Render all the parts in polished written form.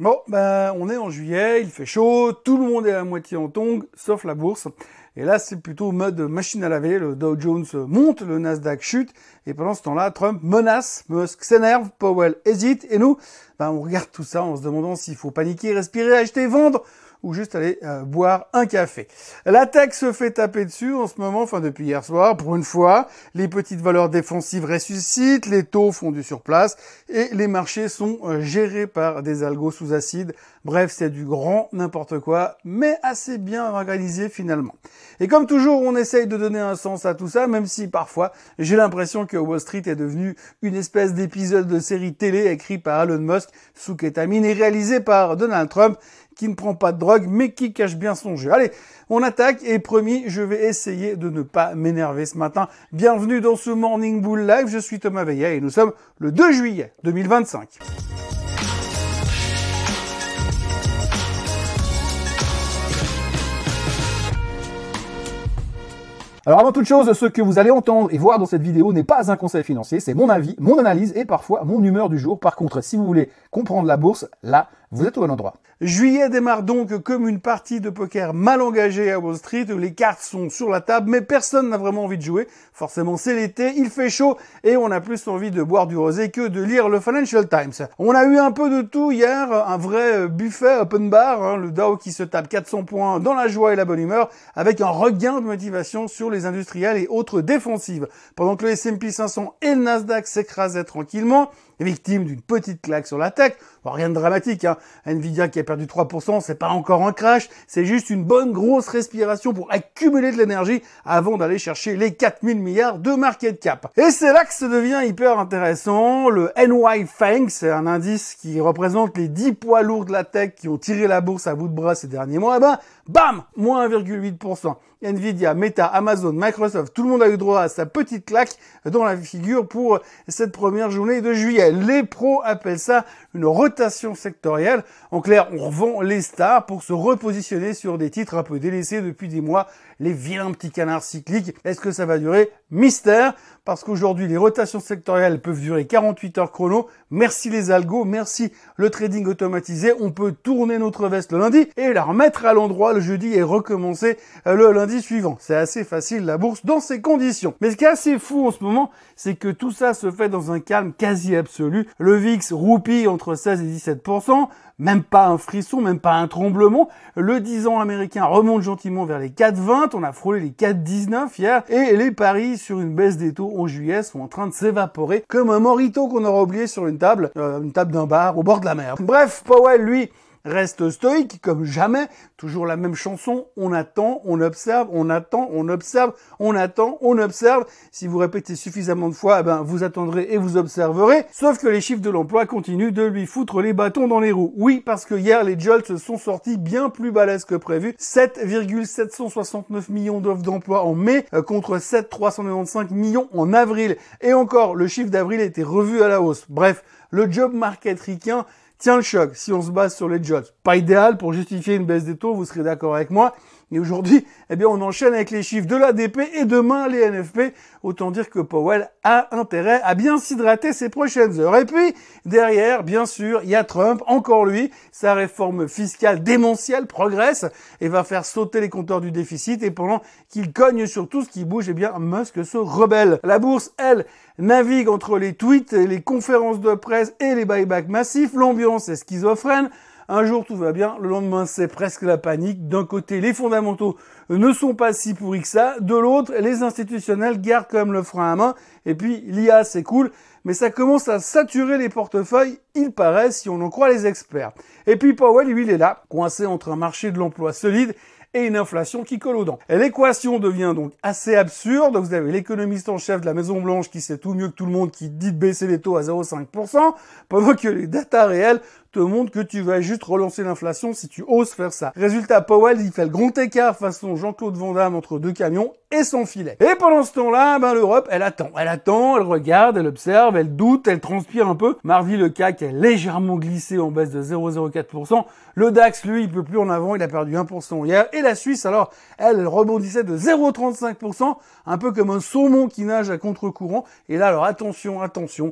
Bon, ben, on est en juillet, il fait chaud, tout le monde est à moitié en tongs, sauf la bourse. Et là, c'est plutôt mode machine à laver, le Dow Jones monte, le Nasdaq chute, et pendant ce temps-là, Trump menace, Musk s'énerve, Powell hésite, et nous, ben, on regarde tout ça en se demandant s'il faut paniquer, respirer, acheter, vendre, ou juste aller boire un café. La tech se fait taper dessus en ce moment, enfin depuis hier soir, pour une fois. Les petites valeurs défensives ressuscitent, les taux font du surplace et les marchés sont gérés par des algos sous acide. Bref, c'est du grand n'importe quoi, mais assez bien organisé finalement. Et comme toujours, on essaye de donner un sens à tout ça, même si parfois j'ai l'impression que Wall Street est devenu une espèce d'épisode de série télé écrit par Elon Musk sous kétamine et réalisé par Donald Trump, qui ne prend pas de drogue, mais qui cache bien son jeu. Allez, on attaque, et promis, je vais essayer de ne pas m'énerver ce matin. Bienvenue dans ce Morning Bull Live, je suis Thomas Veillet, et nous sommes le 2 juillet 2025. Alors avant toute chose, ce que vous allez entendre et voir dans cette vidéo n'est pas un conseil financier, c'est mon avis, mon analyse et parfois mon humeur du jour. Par contre, si vous voulez comprendre la bourse, là, vous êtes au bon endroit. Juillet démarre donc comme une partie de poker mal engagée à Wall Street, où les cartes sont sur la table, mais personne n'a vraiment envie de jouer. Forcément, c'est l'été, il fait chaud, et on a plus envie de boire du rosé que de lire le Financial Times. On a eu un peu de tout hier, un vrai buffet open bar, le Dow qui se tape 400 points dans la joie et la bonne humeur, avec un regain de motivation sur les industriels et autres défensives. Pendant que le S&P 500 et le Nasdaq s'écrasaient tranquillement, victime d'une petite claque sur la tech. Bon, rien de dramatique, hein. Nvidia qui a perdu 3%, c'est pas encore un crash, c'est juste une bonne grosse respiration pour accumuler de l'énergie avant d'aller chercher les 4000 milliards de market cap. Et c'est là que ça devient hyper intéressant. Le NY FANG, c'est un indice qui représente les 10 poids lourds de la tech qui ont tiré la bourse à bout de bras ces derniers mois. Et ben, bam, moins 1,8%. Nvidia, Meta, Amazon, Microsoft, tout le monde a eu droit à sa petite claque dans la figure pour cette première journée de juillet. Les pros appellent ça une rotation sectorielle. En clair, on revend les stars pour se repositionner sur des titres un peu délaissés depuis des mois, les vilains petits canards cycliques. Est-ce que ça va durer? Mystère, parce qu'aujourd'hui, les rotations sectorielles peuvent durer 48 heures chrono. Merci les algos, merci le trading automatisé. On peut tourner notre veste le lundi et la remettre à l'endroit le jeudi et recommencer le lundi suivant. C'est assez facile la bourse dans ces conditions. Mais ce qui est assez fou en ce moment, c'est que tout ça se fait dans un calme quasi absolu. Le VIX roupille entre 16 et 17%. Même pas un frisson, même pas un tremblement. Le 10 ans américain remonte gentiment vers les 4,20. On a frôlé les 4,19 hier. Et les paris sur une baisse des taux en juillet sont en train de s'évaporer comme un morito qu'on aura oublié sur une table d'un bar au bord de la mer. Bref, Powell, lui, reste stoïque, comme jamais, toujours la même chanson, on attend, on observe, on attend, on observe, on attend, on observe. Si vous répétez suffisamment de fois, vous attendrez et vous observerez. Sauf que les chiffres de l'emploi continuent de lui foutre les bâtons dans les roues. Oui, parce que hier, les JOLTS sont sortis bien plus balèzes que prévu. 7,769 millions d'offres d'emploi en mai, contre 7,395 millions en avril. Et encore, le chiffre d'avril a été revu à la hausse. Bref, le job market ricain tient le choc si on se base sur les jobs. Pas idéal pour justifier une baisse des taux, vous serez d'accord avec moi. Et aujourd'hui, on enchaîne avec les chiffres de l'ADP et demain les NFP. Autant dire que Powell a intérêt à bien s'hydrater ces prochaines heures. Et puis, derrière, bien sûr, il y a Trump, encore lui. Sa réforme fiscale démentielle progresse et va faire sauter les compteurs du déficit. Et pendant qu'il cogne sur tout ce qui bouge, Musk se rebelle. La bourse, elle, navigue entre les tweets, les conférences de presse et les buybacks massifs. L'ambiance est schizophrène. Un jour, tout va bien. Le lendemain, c'est presque la panique. D'un côté, les fondamentaux ne sont pas si pourris que ça. De l'autre, les institutionnels gardent comme le frein à main. Et puis, l'IA, c'est cool. Mais ça commence à saturer les portefeuilles, il paraît, si on en croit les experts. Et puis, Powell, lui, il est là, coincé entre un marché de l'emploi solide et une inflation qui colle aux dents. Et l'équation devient donc assez absurde. Vous avez l'économiste en chef de la Maison Blanche qui sait tout mieux que tout le monde, qui dit de baisser les taux à 0,5%, pendant que les datas réelles te montrent que tu vas juste relancer l'inflation si tu oses faire ça. Résultat, Powell, il fait le grand écart façon Jean-Claude Van Damme entre deux camions et son filet. Et pendant ce temps-là, l'Europe, elle attend, elle regarde, elle observe, elle doute, elle transpire un peu. Mardi, le CAC est légèrement glissé en baisse de 0,04%. Le DAX, lui, il peut plus en avant, il a perdu 1% hier. Et la Suisse, alors, elle rebondissait de 0,35%, un peu comme un saumon qui nage à contre-courant. Et là, alors attention,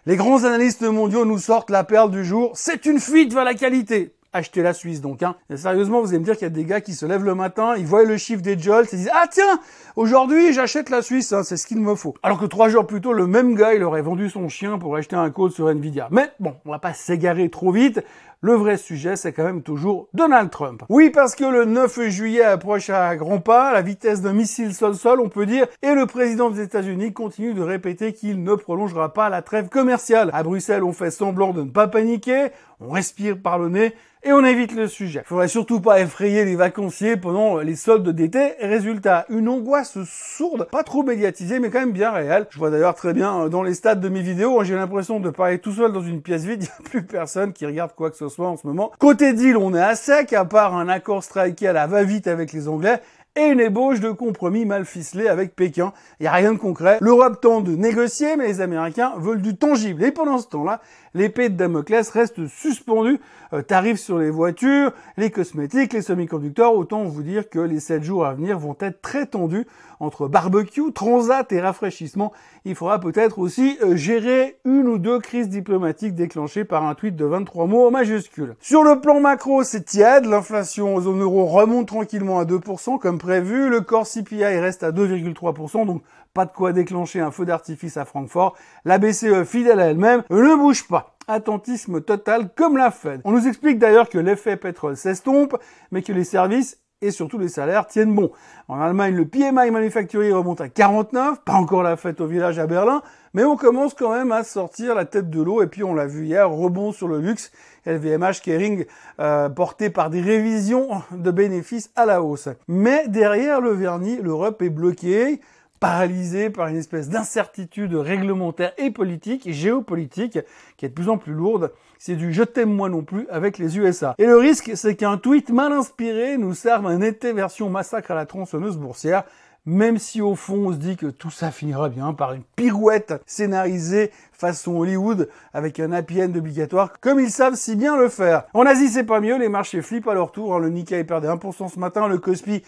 Les grands analystes mondiaux nous sortent la perle du jour. C'est une fuite vers la qualité. Achetez la Suisse donc, hein. Et sérieusement, vous allez me dire qu'il y a des gars qui se lèvent le matin, ils voient le chiffre des Jolts et ils disent « Ah tiens, aujourd'hui j'achète la Suisse, hein, c'est ce qu'il me faut. » Alors que 3 jours plus tôt, le même gars, il aurait vendu son chien pour acheter un code sur Nvidia. Mais bon, on va pas s'égarer trop vite. Le vrai sujet, c'est quand même toujours Donald Trump. Oui, parce que le 9 juillet approche à grands pas, la vitesse d'un missile sol-sol, on peut dire, et le président des États-Unis continue de répéter qu'il ne prolongera pas la trêve commerciale. À Bruxelles, on fait semblant de ne pas paniquer, on respire par le nez, et on évite le sujet. Il faudrait surtout pas effrayer les vacanciers pendant les soldes d'été. Résultat, une angoisse sourde, pas trop médiatisée, mais quand même bien réelle. Je vois d'ailleurs très bien dans les stats de mes vidéos, j'ai l'impression de parler tout seul dans une pièce vide, il n'y a plus personne qui regarde quoi que ce soit en ce moment. Côté deal, on est à sec, à part un accord striké à la va-vite avec les Anglais, et une ébauche de compromis mal ficelé avec Pékin. Il n'y a rien de concret. L'Europe tente de négocier, mais les Américains veulent du tangible. Et pendant ce temps-là, l'épée de Damoclès reste suspendue. Tarifs sur les voitures, les cosmétiques, les semi-conducteurs. Autant vous dire que les 7 jours à venir vont être très tendus entre barbecue, transat et rafraîchissement. Il faudra peut-être aussi gérer une ou deux crises diplomatiques déclenchées par un tweet de 23 mots en majuscules. Sur le plan macro, c'est tiède. L'inflation en zone euro remonte tranquillement à 2% comme prévu. Le core CPI reste à 2,3%, donc pas de quoi déclencher un feu d'artifice à Francfort. La BCE, fidèle à elle-même, ne bouge pas. Attentisme total comme la Fed. On nous explique d'ailleurs que l'effet pétrole s'estompe, mais que les services et surtout les salaires tiennent bon. En Allemagne, le PMI manufacturier remonte à 49, pas encore la fête au village à Berlin, mais on commence quand même à sortir la tête de l'eau, et puis on l'a vu hier, rebond sur le luxe, LVMH, Kering, porté par des révisions de bénéfices à la hausse. Mais derrière le vernis, l'Europe est bloquée, paralysé par une espèce d'incertitude réglementaire et politique et géopolitique qui est de plus en plus lourde. C'est du « je t'aime moi non plus » avec les USA. Et le risque, c'est qu'un tweet mal inspiré nous serve un été version massacre à la tronçonneuse boursière, même si au fond on se dit que tout ça finira bien par une pirouette scénarisée façon Hollywood avec un happy end obligatoire, comme ils savent si bien le faire. En Asie, c'est pas mieux, les marchés flippent à leur tour. Le Nikkei perdait 1% ce matin, le Kospi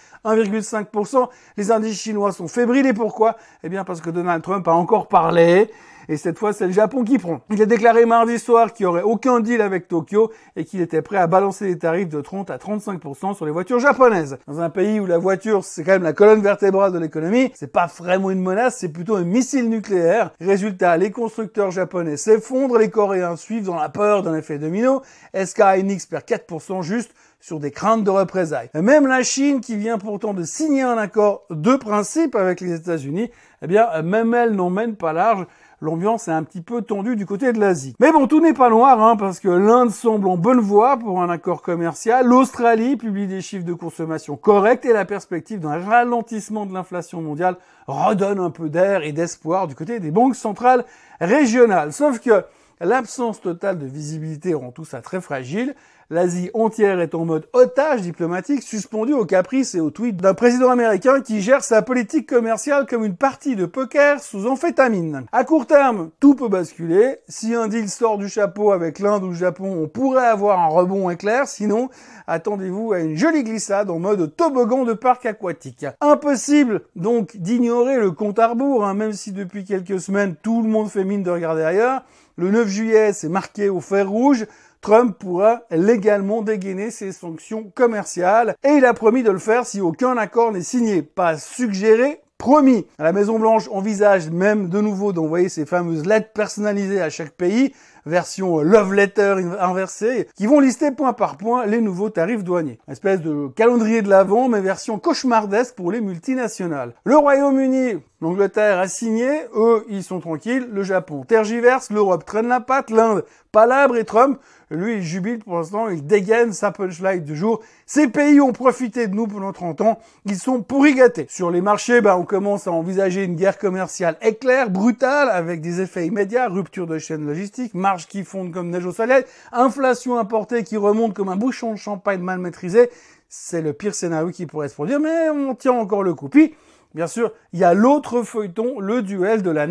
1,5%. Les indices chinois sont fébriles, et pourquoi ? Eh bien parce que Donald Trump a encore parlé. Et cette fois, c'est le Japon qui prend. Il a déclaré mardi soir qu'il n'y aurait aucun deal avec Tokyo et qu'il était prêt à balancer les tarifs de 30 à 35% sur les voitures japonaises. Dans un pays où la voiture, c'est quand même la colonne vertébrale de l'économie, c'est pas vraiment une menace, c'est plutôt un missile nucléaire. Résultat, les constructeurs japonais s'effondrent, les Coréens suivent dans la peur d'un effet domino. SK Hynix perd 4% juste sur des craintes de représailles. Et même la Chine, qui vient pourtant de signer un accord de principe avec les États-Unis, eh bien, même elle n'en mène pas large. L'ambiance est un petit peu tendue du côté de l'Asie. Mais bon, tout n'est pas noir, hein, parce que l'Inde semble en bonne voie pour un accord commercial. L'Australie publie des chiffres de consommation corrects et la perspective d'un ralentissement de l'inflation mondiale redonne un peu d'air et d'espoir du côté des banques centrales régionales. Sauf que l'absence totale de visibilité rend tout ça très fragile. L'Asie entière est en mode otage diplomatique, suspendu aux caprices et aux tweets d'un président américain qui gère sa politique commerciale comme une partie de poker sous amphétamine. À court terme, tout peut basculer. Si un deal sort du chapeau avec l'Inde ou le Japon, on pourrait avoir un rebond éclair. Sinon, attendez-vous à une jolie glissade en mode toboggan de parc aquatique. Impossible donc d'ignorer le compte à rebours, hein, même si depuis quelques semaines, tout le monde fait mine de regarder ailleurs. Le 9 juillet, c'est marqué au fer rouge. Trump pourra légalement dégainer ses sanctions commerciales et il a promis de le faire si aucun accord n'est signé. Pas suggéré, promis. La Maison-Blanche envisage même de nouveau d'envoyer ces fameuses lettres personnalisées à chaque pays, version love letter inversée, qui vont lister point par point les nouveaux tarifs douaniers. Une espèce de calendrier de l'Avent, mais version cauchemardesque pour les multinationales. Le Royaume-Uni, l'Angleterre a signé, eux, ils sont tranquilles. Le Japon tergiverse, l'Europe traîne la patte, l'Inde palabre et Trump, lui, il jubile pour l'instant, il dégaine sa punchline du jour. Ces pays ont profité de nous pendant 30 ans, ils sont pourri gâtés. Sur les marchés, on commence à envisager une guerre commerciale éclair, brutale, avec des effets immédiats, rupture de chaîne logistique, marges qui fondent comme neige au soleil, inflation importée qui remonte comme un bouchon de champagne mal maîtrisé. C'est le pire scénario qui pourrait se produire, mais on tient encore le coup. Puis, bien sûr, il y a l'autre feuilleton, le duel de l'année,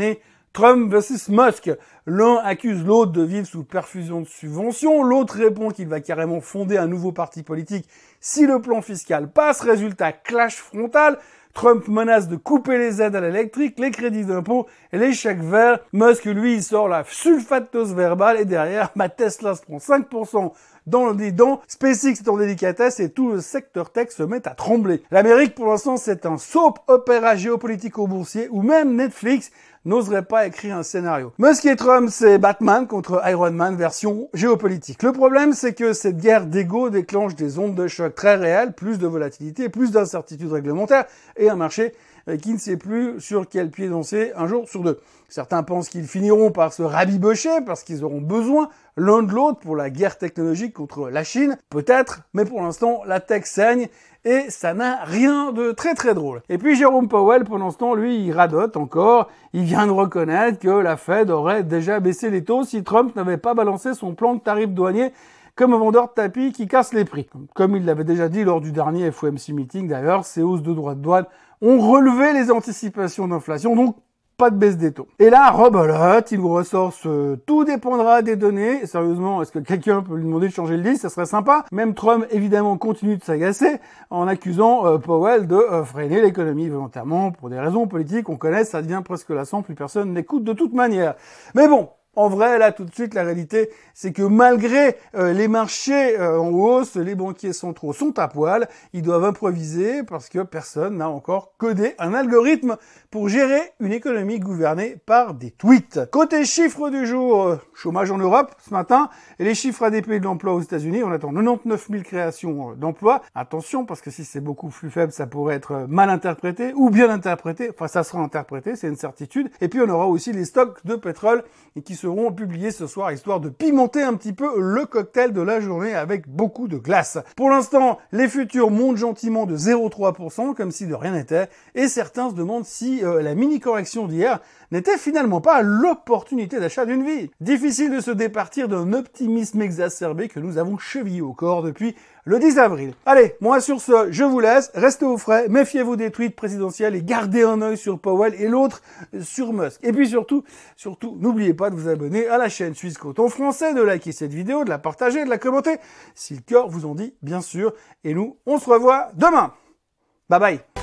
Trump versus Musk. L'un accuse l'autre de vivre sous perfusion de subventions, l'autre répond qu'il va carrément fonder un nouveau parti politique si le plan fiscal passe. Résultat, clash frontal. Trump menace de couper les aides à l'électrique, les crédits d'impôt et les chèques verts. Musk, lui, il sort la sulfatose verbale et derrière, Tesla se prend 5% dans les dents. SpaceX est en délicatesse et tout le secteur tech se met à trembler. L'Amérique, pour l'instant, c'est un soap opéra géopolitico-boursier où même Netflix n'oserait pas écrire un scénario. Musk et Trump, c'est Batman contre Iron Man version géopolitique. Le problème, c'est que cette guerre d'ego déclenche des ondes de choc très réelles, plus de volatilité, plus d'incertitudes réglementaires et un marché qui ne sait plus sur quel pied danser un jour sur deux. Certains pensent qu'ils finiront par se rabibocher parce qu'ils auront besoin l'un de l'autre pour la guerre technologique contre la Chine. Peut-être, mais pour l'instant, la tech saigne et ça n'a rien de très très drôle. Et puis Jérôme Powell, pendant ce temps, lui, il radote encore. Il vient de reconnaître que la Fed aurait déjà baissé les taux si Trump n'avait pas balancé son plan de tarifs douaniers comme un vendeur de tapis qui casse les prix. Comme il l'avait déjà dit lors du dernier FOMC meeting d'ailleurs, ces hausses de droits de douane ont relevé les anticipations d'inflation, donc pas de baisse des taux. Et là, rebelote, il vous ressort ce « tout dépendra des données ». Sérieusement, est-ce que quelqu'un peut lui demander de changer le disque? Ça serait sympa. Même Trump, évidemment, continue de s'agacer en accusant Powell de freiner l'économie volontairement pour des raisons politiques. On connaît, ça devient presque lassant, plus personne n'écoute de toute manière. Mais bon, en vrai, là, tout de suite, la réalité, c'est que malgré les marchés en hausse, les banquiers centraux sont à poil. Ils doivent improviser parce que personne n'a encore codé un algorithme pour gérer une économie gouvernée par des tweets. Côté chiffres du jour, chômage en Europe ce matin, et les chiffres ADP de l'emploi aux États-Unis, on attend 99 000 créations d'emplois. Attention, parce que si c'est beaucoup plus faible, ça pourrait être mal interprété ou bien interprété. Enfin, ça sera interprété, c'est une certitude. Et puis, on aura aussi les stocks de pétrole qui seront publiés ce soir, histoire de pimenter un petit peu le cocktail de la journée avec beaucoup de glace. Pour l'instant, les futurs montent gentiment de 0,3%, comme si de rien n'était, et certains se demandent si la mini-correction d'hier n'était finalement pas l'opportunité d'achat d'une vie. Difficile de se départir d'un optimisme exacerbé que nous avons chevillé au corps depuis le 10 avril. Allez, moi sur ce, je vous laisse, restez au frais, méfiez-vous des tweets présidentiels et gardez un œil sur Powell et l'autre sur Musk. Et puis surtout, n'oubliez pas de vous abonner à la chaîne Suisse Coton Français, de liker cette vidéo, de la partager, de la commenter, si le cœur vous en dit, bien sûr. Et nous, on se revoit demain. Bye bye.